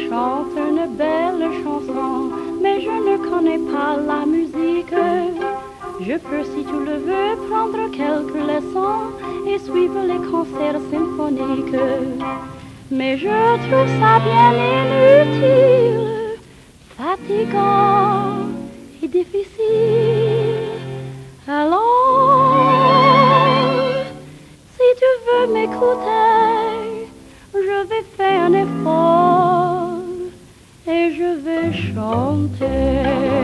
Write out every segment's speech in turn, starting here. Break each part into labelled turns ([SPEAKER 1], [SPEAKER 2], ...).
[SPEAKER 1] chante une belle chanson, mais je ne connais pas la musique. Je peux, si tu le veux, prendre quelques leçons et suivre les concerts symphoniques. Mais je trouve ça bien inutile, fatigant et difficile. Alors, si tu veux m'écouter, je vais faire un effort et je vais chanter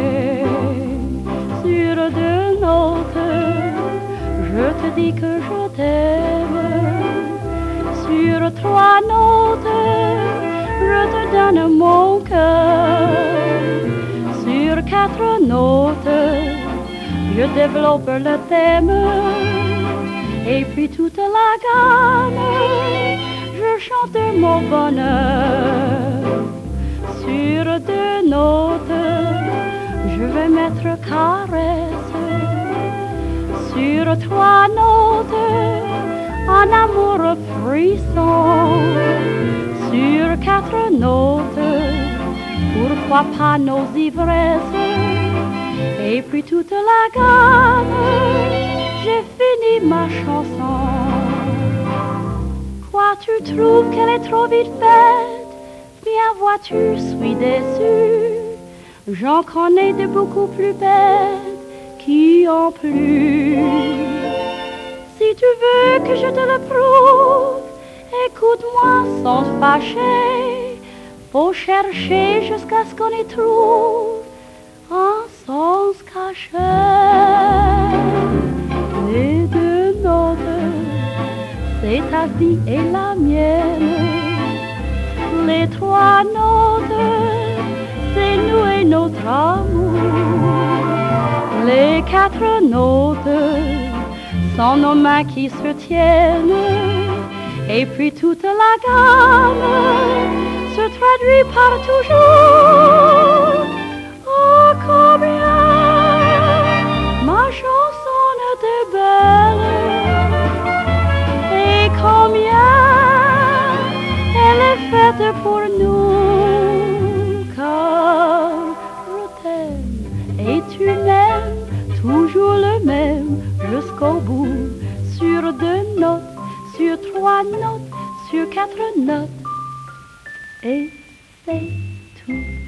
[SPEAKER 1] sur deux notes. Je te dis que je t'aime. Sur trois notes, je te donne mon cœur. Sur quatre notes, je développe le thème. Et puis toute la gamme, je chante mon bonheur. Sur deux notes, je vais mettre caresse. Sur trois notes, un amour frisson. Sur quatre notes, pourquoi pas nos ivresses. Et puis toute la gamme, j'ai fini ma chanson. Quoi, tu trouves qu'elle est trop vite faite? Bien vois-tu, suis déçue. J'en connais de beaucoup plus belles qui ont plu. Si tu veux que je te le prouve, écoute-moi sans te fâcher. Faut chercher jusqu'à ce qu'on y trouve un sens caché. Les deux notes, c'est ta vie et la mienne. Les trois notes, c'est nous et notre amour. Les quatre notes sont nos mains qui se tiennent. Et puis toute la gamme se traduit par toujours. Oh, combien ma chanson était belle, et combien elle est faite pour nous. Car je t'aime et tu m'aimes, toujours le même jusqu'au bout. Sur deux notes, sur trois notes, sur quatre notes, et c'est tout.